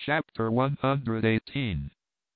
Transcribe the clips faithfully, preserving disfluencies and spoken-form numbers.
Chapter one hundred eighteen.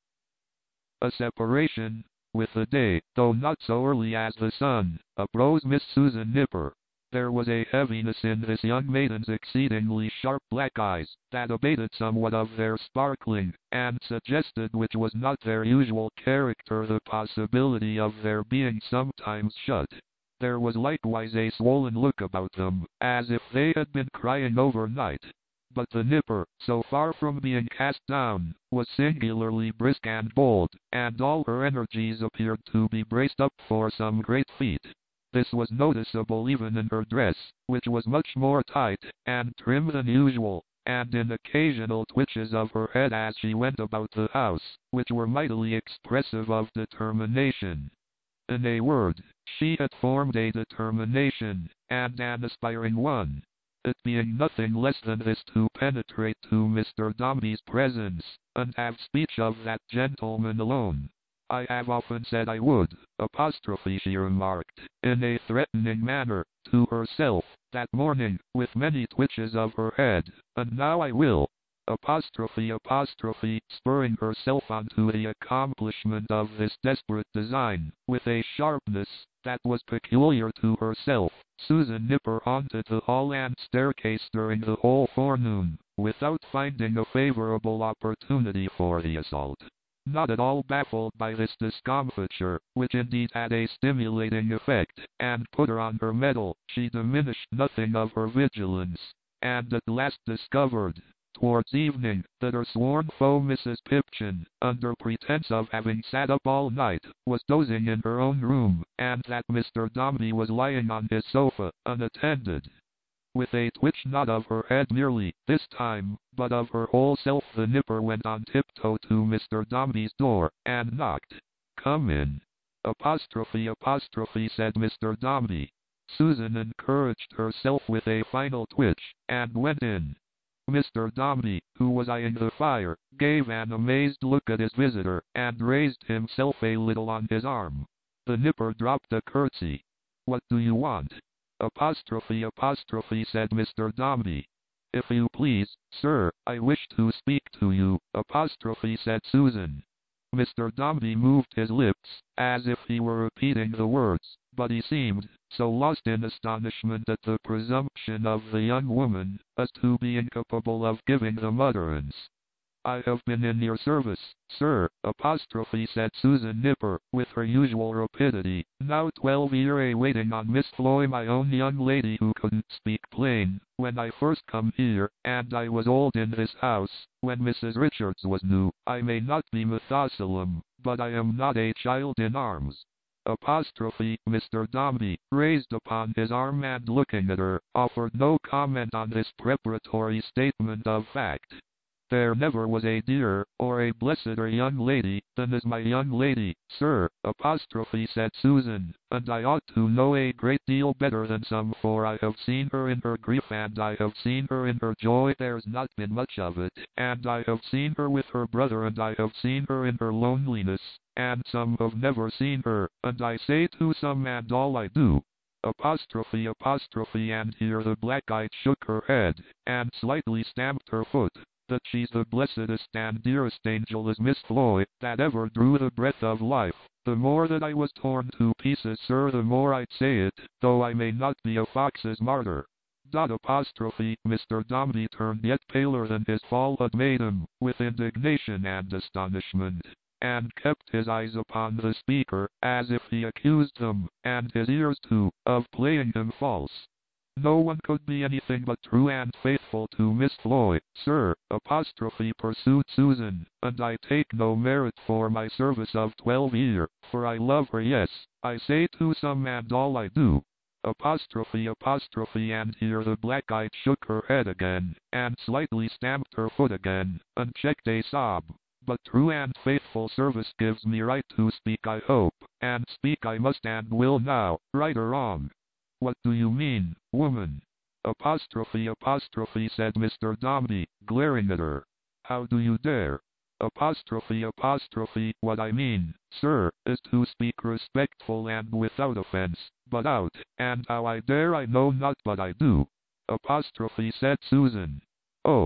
A separation. With the day, though not so early as the sun, uprose Miss Susan Nipper. There was a heaviness in this young maiden's exceedingly sharp black eyes, that abated somewhat of their sparkling, and suggested, which was not their usual character, the possibility of their being sometimes shut. There was likewise a swollen look about them, as if they had been crying overnight. But the Nipper, so far from being cast down, was singularly brisk and bold, and all her energies appeared to be braced up for some great feat. This was noticeable even in her dress, which was much more tight and trim than usual, and in occasional twitches of her head as she went about the house, which were mightily expressive of determination. In a word, she had formed a determination, and an aspiring one. It being nothing less than this, to penetrate to Mister Dombey's presence, and have speech of that gentleman alone. I have often said I would, apostrophe she remarked, in a threatening manner, to herself, that morning, with many twitches of her head, and now I will, apostrophe apostrophe, spurring herself on to the accomplishment of this desperate design, with a sharpness that was peculiar to herself. Susan Nipper haunted the hall and staircase during the whole forenoon, without finding a favorable opportunity for the assault. Not at all baffled by this discomfiture, which indeed had a stimulating effect, and put her on her mettle, she diminished nothing of her vigilance, and at last discovered, towards evening, that her sworn foe Missus Pipchin, under pretense of having sat up all night, was dozing in her own room, and that Mister Dombey was lying on his sofa, unattended. With a twitch not of her head merely, this time, but of her whole self, the Nipper went on tiptoe to Mister Dombey's door, and knocked. "Come in." Apostrophe apostrophe, said Mister Dombey. Susan encouraged herself with a final twitch, and went in. Mister Dombey, who was eyeing the fire, gave an amazed look at his visitor, and raised himself a little on his arm. The Nipper dropped a curtsy. "What do you want?" Apostrophe apostrophe, said Mister Dombey. "If you please, sir, I wish to speak to you," apostrophe, said Susan. Mister Dombey moved his lips, as if he were repeating the words, but he seemed so lost in astonishment at the presumption of the young woman, as to be incapable of giving them utterance. "I have been in your service, sir," apostrophe, said Susan Nipper, with her usual rapidity, "now twelve year a waiting on Miss Floy, my own young lady who couldn't speak plain, when I first come here, and I was old in this house, when Missus Richards was new. I may not be Methusalem, but I am not a child in arms." Apostrophe, Mister Dombey, raised upon his arm and looking at her, offered no comment on this preparatory statement of fact. "There never was a dearer, or a blesseder young lady, than is my young lady, sir," apostrophe, said Susan, "and I ought to know a great deal better than some, for I have seen her in her grief, and I have seen her in her joy, there's not been much of it, and I have seen her with her brother, and I have seen her in her loneliness, and some have never seen her, and I say to some and all I do." Apostrophe apostrophe, and here the black-eyed shook her head, and slightly stamped her foot. "That she's the blessedest and dearest angel is Miss Floy, that ever drew the breath of life. The more that I was torn to pieces, sir, the more I'd say it, though I may not be a fox's martyr." Dot apostrophe, Mister Dombey turned yet paler than his fall had made him, with indignation and astonishment, and kept his eyes upon the speaker, as if he accused them, and his ears too, of playing him false. "No one could be anything but true and faithful to Miss Floy, sir," apostrophe, pursued Susan, "and I take no merit for my service of twelve year, for I love her, yes, I say to some and all I do." Apostrophe apostrophe, and here the black-eyed shook her head again, and slightly stamped her foot again, and checked a sob. "But true and faithful service gives me right to speak, I hope, and speak I must and will now, right or wrong." "What do you mean, woman?" Apostrophe apostrophe, said Mister Dombey, glaring at her. "How do you dare?" Apostrophe apostrophe, "What I mean, sir, is to speak respectful and without offense, but out, and how I dare I know not, but I do." Apostrophe, said Susan. "Oh,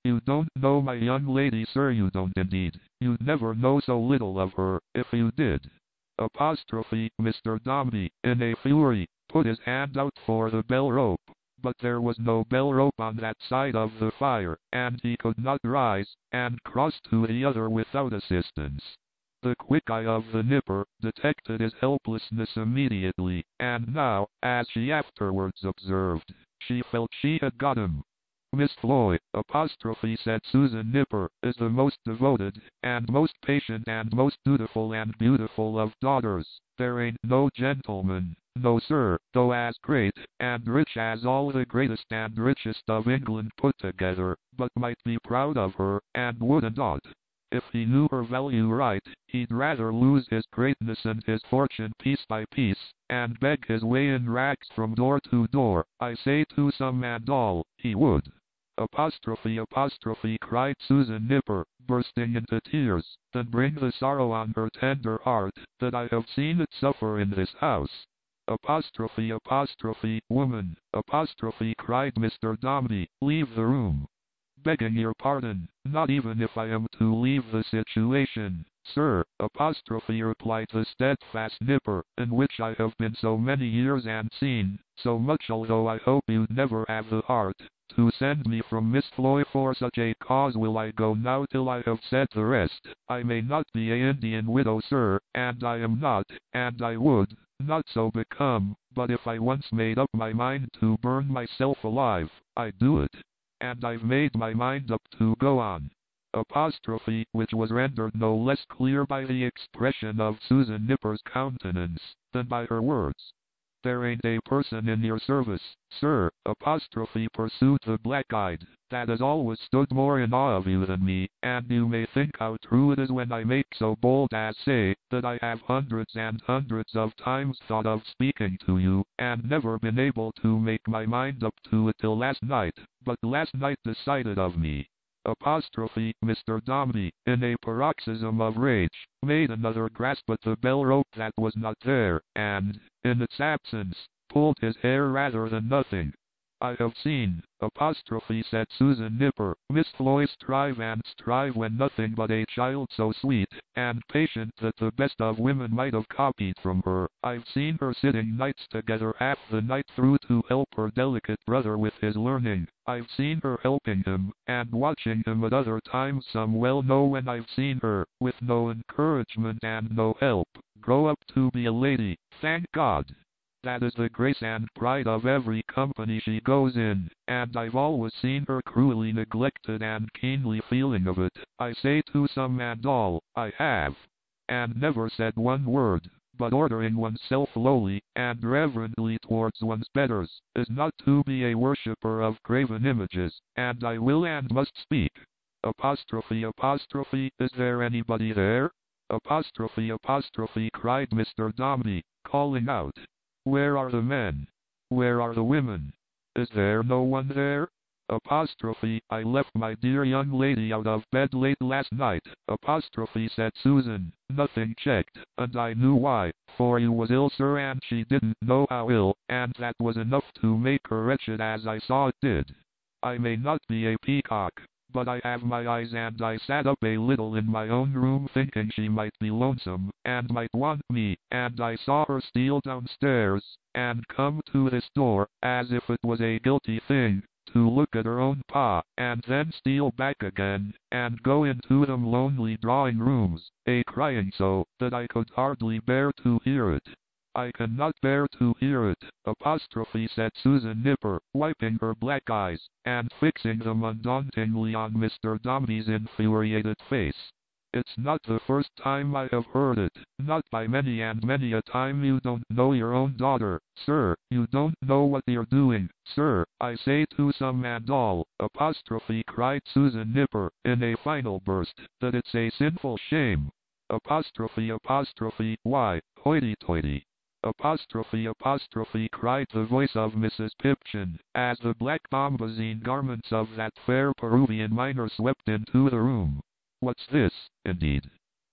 You don't know my young lady, sir, you don't indeed. You'd never know so little of her, if you did. Apostrophe, Mister Dombey, in a fury, put his hand out for the bell rope, but there was no bell rope on that side of the fire, and he could not rise, and cross to the other without assistance. The quick eye of the Nipper detected his helplessness immediately, and now, as she afterwards observed, she felt she had got him. Miss Floy, apostrophe, said Susan Nipper, is the most devoted, and most patient and most dutiful and beautiful of daughters. There ain't no gentleman, no sir, though as great and rich as all the greatest and richest of England put together, but might be proud of her, and would and ought. If he knew her value right, he'd rather lose his greatness and his fortune piece by piece, and beg his way in rags from door to door, I say to some and all, he would. Apostrophe, apostrophe, cried Susan Nipper, bursting into tears, then bring the sorrow on her tender heart, that I have seen it suffer in this house. Apostrophe, apostrophe, woman, apostrophe, cried Mister Dombey, leave the room. Begging your pardon, not even if I am to leave the situation, sir, apostrophe, replied the steadfast Nipper, in which I have been so many years and seen so much, although I hope you'd never have the heart to send me from Miss Floy for such a cause. Will I go now till I have said the rest? I may not be a Indian widow, sir, and I am not, and I would not so become, but if I once made up my mind to burn myself alive, I'd do it. And I've made my mind up to go on. Apostrophe, which was rendered no less clear by the expression of Susan Nipper's countenance than by her words. There ain't a person in your service, sir, apostrophe, pursued the black-eyed, that has always stood more in awe of you than me, and you may think how true it is when I make so bold as say, that I have hundreds and hundreds of times thought of speaking to you, and never been able to make my mind up to it till last night, but last night decided of me. Apostrophe, Mister Dombey, in a paroxysm of rage, made another grasp at the bell rope that was not there, and, in its absence, pulled his hair rather than nothing. I have seen, apostrophe, said Susan Nipper, Miss Floy strive and strive when nothing but a child so sweet and patient that the best of women might have copied from her. I've seen her sitting nights together half the night through to help her delicate brother with his learning. I've seen her helping him, and watching him at other times. Some well know when I've seen her, with no encouragement and no help, grow up to be a lady, thank God. That is the grace and pride of every company she goes in, and I've always seen her cruelly neglected and keenly feeling of it. I say to some and all, I have, and never said one word, but ordering oneself lowly and reverently towards one's betters, is not to be a worshipper of graven images, and I will and must speak. Apostrophe, apostrophe, is there anybody there? Apostrophe, apostrophe, cried Mister Dombey, calling out. Where are the men? Where are the women? Is there no one there? Apostrophe, I left my dear young lady out of bed late last night. Apostrophe, said Susan, nothing checked, and I knew why, for you was ill, sir, and she didn't know how ill, and that was enough to make her wretched as I saw it did. I may not be a peacock, but I have my eyes, and I sat up a little in my own room thinking she might be lonesome, and might want me, and I saw her steal downstairs, and come to this door, as if it was a guilty thing, to look at her own pa, and then steal back again, and go into them lonely drawing rooms, a-crying so, that I could hardly bear to hear it. I cannot bear to hear it, apostrophe, said Susan Nipper, wiping her black eyes, and fixing them undauntingly on Mister Dombey's infuriated face. It's not the first time I have heard it, not by many and many a time. You don't know your own daughter, sir, you don't know what you're doing, sir, I say to some and all, apostrophe, cried Susan Nipper, in a final burst, that it's a sinful shame. Apostrophe, apostrophe, why, hoity-toity. Apostrophe, apostrophe, cried the voice of Missus Pipchin, as the black bombazine garments of that fair Peruvian miner swept into the room. What's this, indeed?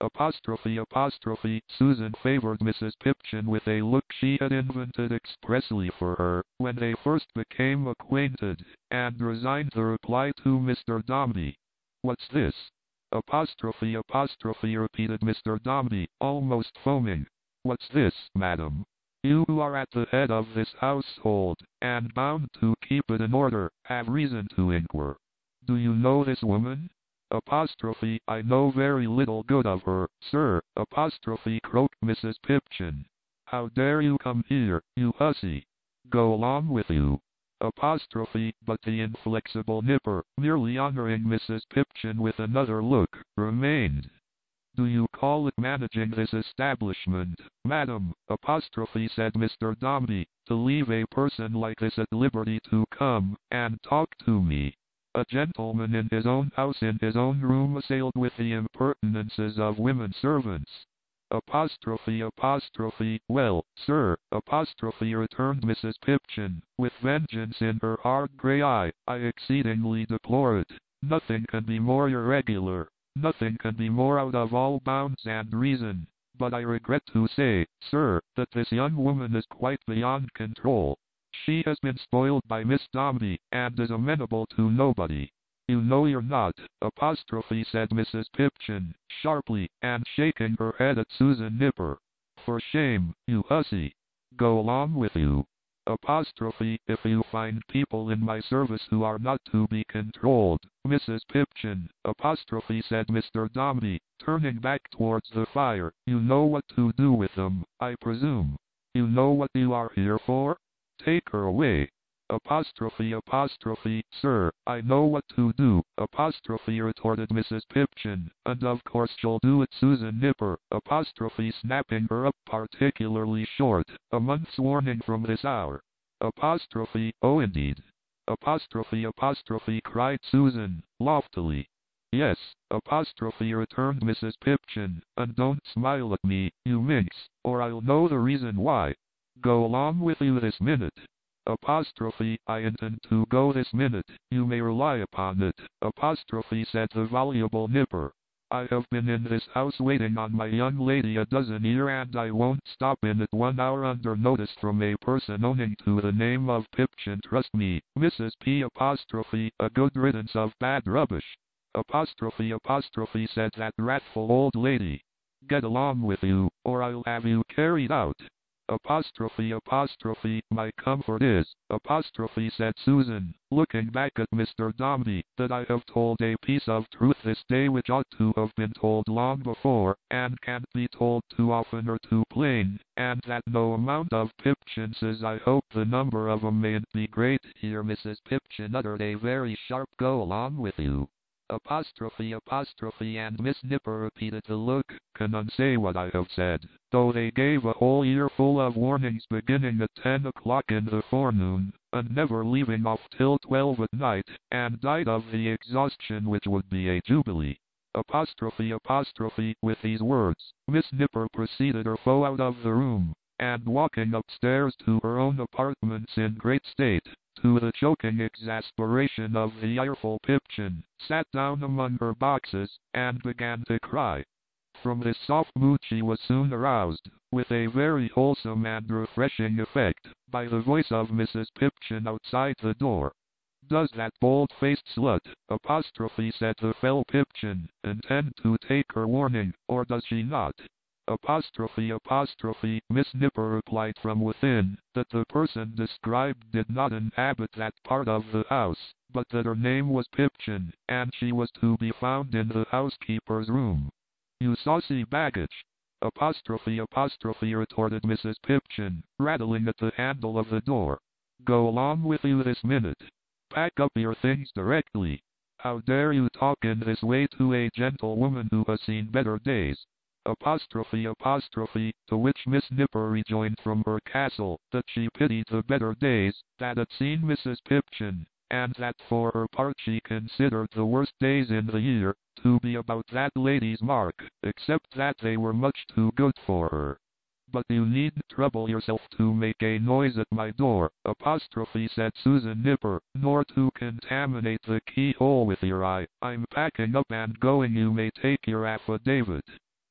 Apostrophe apostrophe. Susan favored Missus Pipchin with a look she had invented expressly for her, when they first became acquainted, and resigned the reply to Mister Dombey. "What's this?" Apostrophe apostrophe repeated Mister Dombey, almost foaming. "What's this, madam? You who are at the head of this household, and bound to keep it in order, have reason to inquire. Do you know this woman?" Apostrophe, "I know very little good of her, sir," apostrophe croaked Missus Pipchin. "How dare you come here, you hussy? Go along with you." Apostrophe, but the inflexible Nipper, merely honoring Missus Pipchin with another look, remained. "Do you call it managing this establishment, madam," apostrophe said Mister Dombey, "to leave a person like this at liberty to come and talk to me? A gentleman in his own house, in his own room, assailed with the impertinences of women servants." Apostrophe apostrophe, "Well, sir," apostrophe returned Missus Pipchin, with vengeance in her hard grey eye, "I exceedingly deplore it. Nothing can be more irregular. Nothing can be more out of all bounds and reason. But I regret to say, sir, that this young woman is quite beyond control. She has been spoiled by Miss Dombey, and is amenable to nobody." "You know you're not," apostrophe said Missus Pipchin, sharply, and shaking her head at Susan Nipper. "For shame, you hussy. Go along with you." Apostrophe, "If you find people in my service who are not to be controlled, Missus Pipchin," apostrophe said Mister Dombey, turning back towards the fire, "you know what to do with them, I presume. You know what you are here for? Take her away." Apostrophe apostrophe, "Sir, I know what to do," apostrophe retorted Missus Pipchin, "and of course she'll do it." Susan Nipper, apostrophe snapping her up particularly short, "A month's warning from this hour." Apostrophe, "Oh indeed." Apostrophe apostrophe cried Susan, loftily. "Yes," apostrophe returned Missus Pipchin, "and don't smile at me, you minx, or I'll know the reason why. Go along with you this minute." Apostrophe, "I intend to go this minute, you may rely upon it," apostrophe said the voluble Nipper. "I have been in this house waiting on my young lady a dozen year, and I won't stop in it one hour under notice from a person owning to the name of Pipchin. Trust me, Missus P apostrophe, a good riddance of bad rubbish." Apostrophe apostrophe said that wrathful old lady. "Get along with you, or I'll have you carried out." Apostrophe apostrophe, "My comfort is," apostrophe said Susan, looking back at Mister Dombey, "that I have told a piece of truth this day which ought to have been told long before, and can't be told too often or too plain, and that no amount of Pipchinses, I hope the number of 'em mayn't be great." Here Missus Pipchin uttered a very sharp "Go along with you." Apostrophe apostrophe and Miss Nipper repeated the look, "Can unsay what I have said," though they gave a whole earful of warnings beginning at ten o'clock in the forenoon, and never leaving off till twelve at night, and died of the exhaustion which would be a jubilee. Apostrophe apostrophe, with these words, Miss Nipper preceded her foe out of the room, and walking upstairs to her own apartments in great state, to the choking exasperation of the ireful Pipchin, sat down among her boxes, and began to cry. From this soft mood she was soon aroused, with a very wholesome and refreshing effect, by the voice of Missus Pipchin outside the door. "Does that bold-faced slut," apostrophe said the fell Pipchin, "intend to take her warning, or does she not?" Apostrophe apostrophe, Miss Nipper replied from within, that the person described did not inhabit that part of the house, but that her name was Pipchin, and she was to be found in the housekeeper's room. "You saucy baggage!" Apostrophe apostrophe retorted Missus Pipchin, rattling at the handle of the door. "Go along with you this minute. Pack up your things directly. How dare you talk in this way to a gentlewoman who has seen better days?" Apostrophe apostrophe, to which Miss Nipper rejoined from her castle, that she pitied the better days that had seen Missus Pipchin, and that for her part she considered the worst days in the year to be about that lady's mark, except that they were much too good for her. "But you needn't trouble yourself to make a noise at my door," apostrophe said Susan Nipper, "nor to contaminate the keyhole with your eye. I'm packing up and going. You may take your affidavit."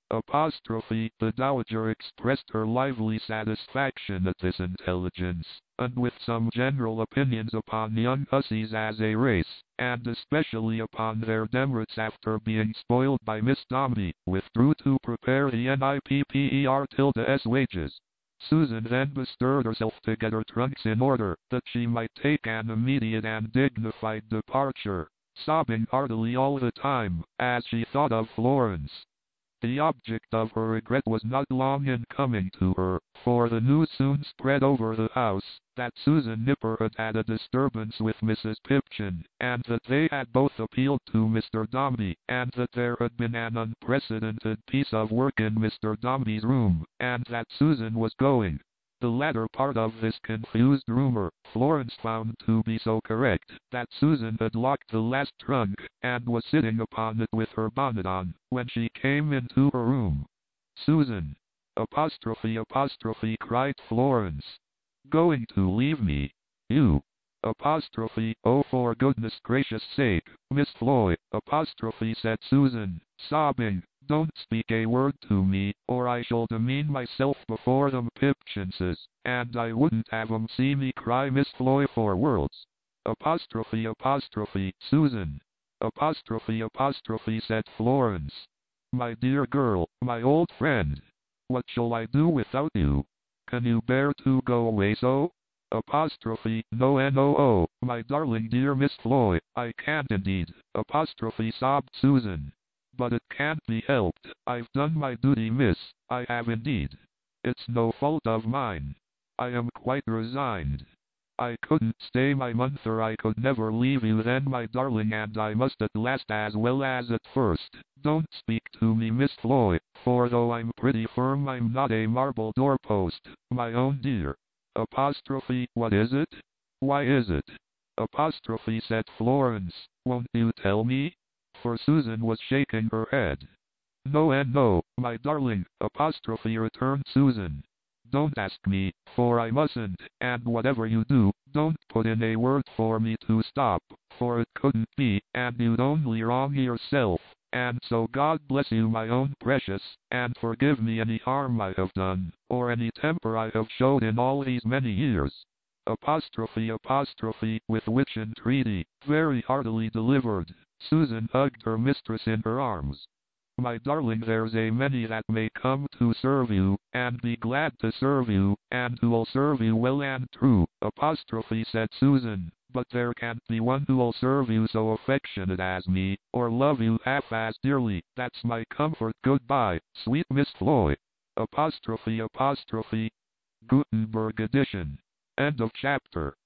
Apostrophe. The Dowager expressed her lively satisfaction at this intelligence, and with some general opinions upon young hussies as a race, and especially upon their demerits after being spoiled by Miss Dombey, withdrew to prepare the nipper tilde s wages. Susan then bestirred herself to get her trunks in order, that she might take an immediate and dignified departure, sobbing heartily all the time, as she thought of Florence. The object of her regret was not long in coming to her, for the news soon spread over the house, that Susan Nipper had had a disturbance with Missus Pipchin, and that they had both appealed to Mister Dombey, and that there had been an unprecedented piece of work in Mister Dombey's room, and that Susan was going. The latter part of this confused rumor, Florence found to be so correct, that Susan had locked the last trunk, and was sitting upon it with her bonnet on, when she came into her room. "Susan! Apostrophe apostrophe," cried Florence. "Going to leave me? You! Apostrophe, oh for goodness gracious sake, Miss Floy," apostrophe said Susan, sobbing, "don't speak a word to me, or I shall demean myself before them Pipchinses, and I wouldn't have 'em see me cry, Miss Floy, for worlds." Apostrophe apostrophe, Susan. Apostrophe apostrophe said Florence. "My dear girl, my old friend, what shall I do without you? Can you bear to go away so?" Apostrophe, no no oh, my darling dear Miss Floy, I can't indeed, apostrophe sobbed Susan. "But it can't be helped, I've done my duty, miss, I have indeed. It's no fault of mine. I am quite resigned. I couldn't stay my month, or I could never leave you then, my darling, and I must at last as well as at first. Don't speak to me, Miss Floy, for though I'm pretty firm, I'm not a marble doorpost, my own dear." Apostrophe, what is it? Why is it? Apostrophe said Florence, "Won't you tell me?" For Susan was shaking her head. "No and no, my darling," apostrophe returned Susan. "Don't ask me, for I mustn't, and whatever you do, don't put in a word for me to stop, for it couldn't be, and you'd only wrong yourself, and so God bless you, my own precious, and forgive me any harm I have done, or any temper I have showed in all these many years." Apostrophe apostrophe, with which entreaty, very heartily delivered, Susan hugged her mistress in her arms. "My darling, there's a many that may come to serve you, and be glad to serve you, and who'll serve you well and true," apostrophe said Susan, "but there can't be one who'll serve you so affectionate as me, or love you half as dearly. That's my comfort. Goodbye, sweet Miss Floy." Apostrophe apostrophe. Gutenberg edition. End of chapter.